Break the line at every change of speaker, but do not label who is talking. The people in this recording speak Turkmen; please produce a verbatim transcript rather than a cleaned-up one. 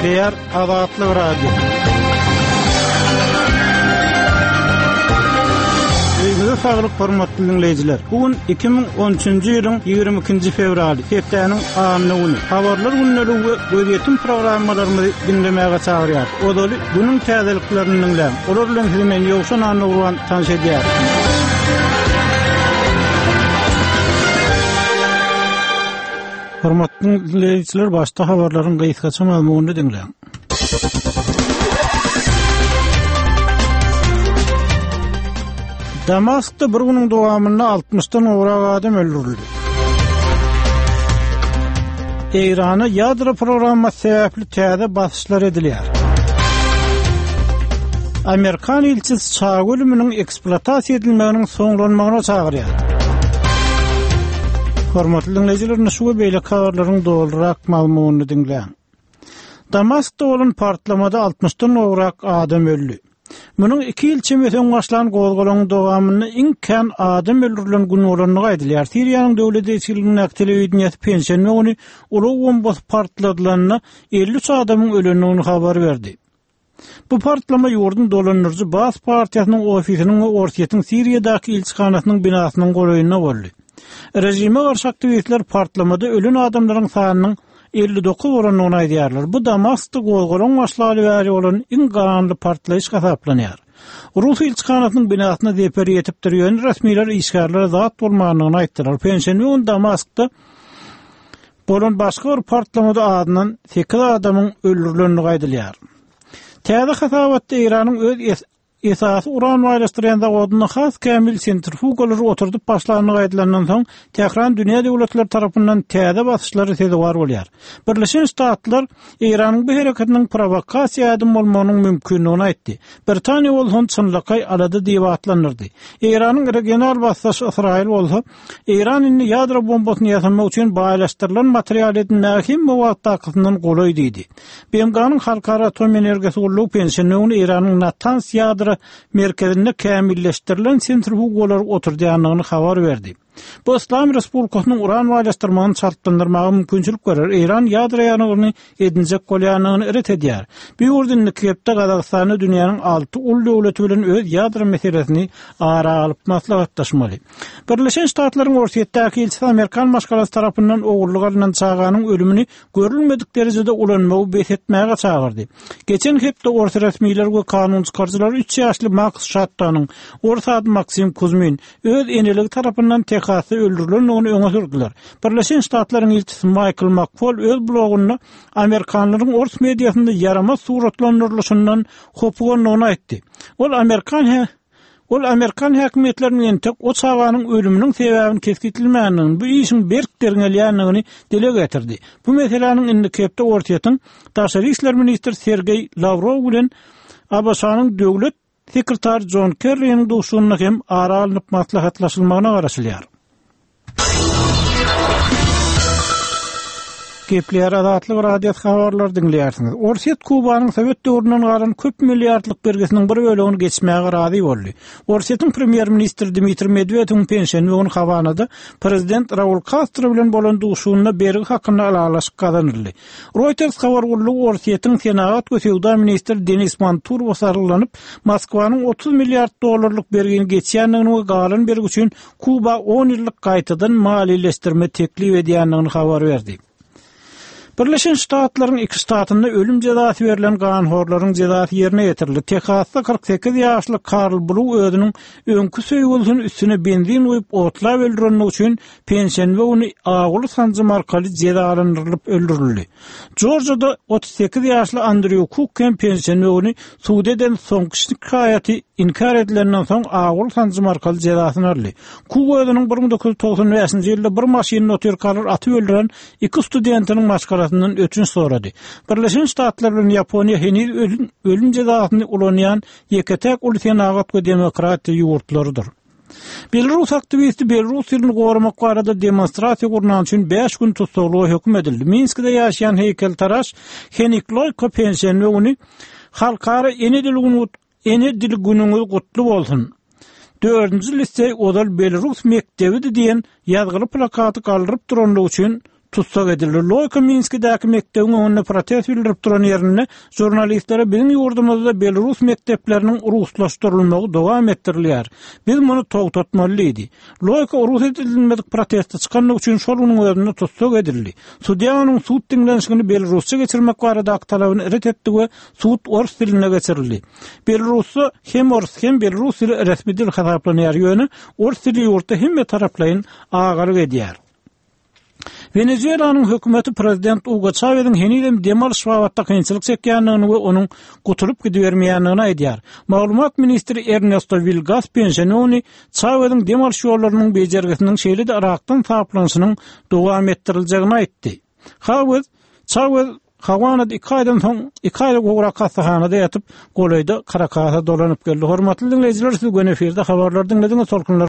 Kepler Azatlyk Radio. Öýgüde saglyk hormatly dinleýijiler. Bugün iki bin on üçünji ýylyň ýygrimi ikinji fevraly, Hepdeniň anyny güni. Habarlar günleri göýetim programmalaryny dinlemäge çagyrýar. Odaly bunyň täzeliklerini dinleýän. Olar bilen sizi men ýokşan anyny urgan tanış edýär. Hormatly dinleýijiler, başda habarlaryň gysgaça mazmunyny dinleýän. Damaskda bir günün dowamynda altmışdan owrak adam öldürildi. Eýrana ýadro programmasy sebäpli täze basyşlar edilýär. Amerikan ilçisi çağ ölüminiň eksploatasiýa edilmeginiň soňlanmagyna çagyrýar. Hormatly dinleýijiler, şu beýle habarlaryň dolarak mazmunyny dinleýän. Damaskda bolan partlamada altmışdan owrak adam öldü. Munun iki ýyl çemeten başlan gowgalaryň dowamyny iňken adam öldürilen gün bolanyny gaýdylýar. Siriýanyň döwlet eýsiligiň aktiviýeti pensiýany ony uly bombas partladylaryna elli üç adamyň ölenini habar berdi. Bu partlama ýurdun dolanyrjy Baas partiýasynyň ofisiniň we Orsiýetiň Siriýadaky ilçikanasynyň binasynyň goraýyna boldy. Rejime garşy aktivistler partlamada ölen adamlaryň sanynyň elli dokuz oranyny aýdýarlar. Bu Damaskda gowgalaryň başlary bäri bolan iň garanly partlaýyş hasaplanýar. Rus ilçikanasynyň binasyna zeper ýetip durýan resmiler işgärlere zat bolmagyny aýtdylar. Pensiýany on Damaskda bolan başga bir partlamada adynyň sekiz adamyň öldürilenini gaýdylýar. Täze hasabatda Iranyň öz esasy uran waýlaşdyrýan zawodyna has kämil sentrifugalary oturdup başlanyny gaýdylandan soň Tehran dünýä döwletleri tarapyndan täze basyşlary sezewar bolýar. Birleşen Ştatlar Iranyň bu hereketiniň provokasiýa edip bolmagynyň mümkinligini aýtdy. Britaniýa bolsa çynlykay alady diýip atlanyrdy. Iranyň regional basyşy Israil bolsa Iran indi ýadro bombasyny ýasamak üçin baýlaşdyrylan material edinmäge hem muwaffakylygynyň goly diýdi. B M G'nyň halkara atom energiýasy guruluş pensiýany Iranyň Natanz ýadro merkezinde kämilleşdirilen sentrifugalar oturdýanyny habar berdi. Bu İslam Respublikasynyň uran waýlaşdyrmagyny şartlandyrmagy mümkinçilik görer. Iran ýadro ýanygyny edinjek bolýanyny eret edýär. Bu ýurdun Kepde Gazagstany dünýäniň alty ul döwleti bilen öz ýadro meselesini ara alyp maslahatlaşmaly. Birleşen Ştatlaryň Orsiýetdäki elçisi Amerikan maşgalasy tarapyndan ogurlyk alynan çağanyň ölümini görülmedik derejede ulanmagy besetmäge çagyrdy. Geçen hepde Orta resmiler we kanun çykarjylar üç ýaşly Max Shattanyň Orta ady Maksim Kuzmin öz eneligi tarapyndan Texasda öldürülen onu öňe sürdiler. Birleşen Ştatlaryň elçisi Michael McFaul öz blogunda Amerikanlaryň ors mediýasynda yaramaz suratlandyrylşyndan hopuganyny aýtdy. Ol Amerikan ol Amerikan häkimetleriniň tek o çağanyň ölüminiň sebäbini keskitilmänini, bu işin berk derňelýänligini dile getirdi. Bu meseleniň indi Kepde Orsiýetiň Taşary işler ministri Sergey Lavrov bilen Abasanyň döwlet sekretar John Kerry'nin duşunyna hem ara alynyp maslahatlaşylmagyna garaşylýar. Kepler Azatlyk radio habarlar dinleýärsiňiz. Orsiýet Kubanyň Sowet döwründen galan köp milliardlyk bergesiniň bir bölegini geçmäge razy boldy. Orsiýetiň premier ministri Dmitri Medvedewiň pensiýany we ony havanada prezident Raul Castro bilen bolan duşunyna bergi hakyny alalaşyk kazanyldy. Reuters habar gurulugy Orsiýetiň Senat we Sowda ministri Denis Manturov sarylanyp Moskwanyň otuz milliard dollarlyk bergini geçýänligini we galan bergi üçin Kuba on ýyllyk gaýtadan maliýeleşdirme teklip edýänligini habar berdi. Birleşen Ştatlaryň iki ştatynda ölüm jazasy berilen ganhorlaryň jazasy ýerine ýetirildi. Texasda kırk sekiz ýaşly Karl Blue özüniň öňkü söýgüsiniň üstüne benzin goýup otlap öldürenlik üçin pensiýany we ony agyly sanjym arkaly jazalandyrylyp öldürildi. Georgia'da otuz sekiz ýaşly Andrew Cook pensiýany we ony suwdeden soňky şikaýaty inkar edilenden soň agyly sanjym arkaly jazasyny aldy. Cook özüniň bir ming dokuz yüz toksan beşinji ýylda bir maşyny otyrkalar atyp öldüren iki studentiniň maşgala ötünç sorady. Birleşen Ştatlar bilen Ýaponiýa henüz ölüm, ölüm jazasyny ulanýan ýeketek ulsenagak we demokratiýa ýurtlarydyr. Belarus aktivisti Belarus ýylyny goramak barada demonstrasiýa gurnan üçin beş gün tutukluğa hökm edildi. Minskde ýaşaýan heýkeltaraş Henikloy pensiýany we ony halkara ene dili ene dili günüňiz gutly bolsun. dördünji lisey odal Belarus mektebi diýen ýazgyly plakaty galdyryp duranlyk üçin tutsak edilir. Loyka Minskidäki mektebiň önüne protest bildirip duran ýerine jurnalistlere biziň ýurdumyzda Belarus mektepleriniň ruslaşdyrylmagy dowam etdirilýär. Biz muny togtatmalydy. Loyka rus edilmedik protestde çykanlyk üçin şol unyň özüne tutsak edildi. Sudiýanyň suud diňlenşigini Belarusça geçirmek barada talabyny ret etdi we suud orus diline geçirildi. Belarusy hem orus hem Belarus dili resmi dil hasaplanýar ýöne orus dili ýurtda hemme taraplaryň agaryk edýär. Venezuela'nın hökümeti Prezident Hugo Chávez'in henidem demal şwabatda kynçylyk çekýändigini we onuň guturup gidibermeýändigini aýdýar. Maglumat ministri Ernesto Vilgas Pensiononi Chávez'in demal şowlarynyň bejergisiniň şeýle de Irakdan taplanyşynyň dowam etdirilýäligini aýtdy. Chavez, Chavez Havanada iki aydan soň iki aylyk ograk hastahanada yatyp, golayda Karakasa dolanyp geldi. Hormatly dinleýijiler, siz gönefirde habarlar dinlediňiz.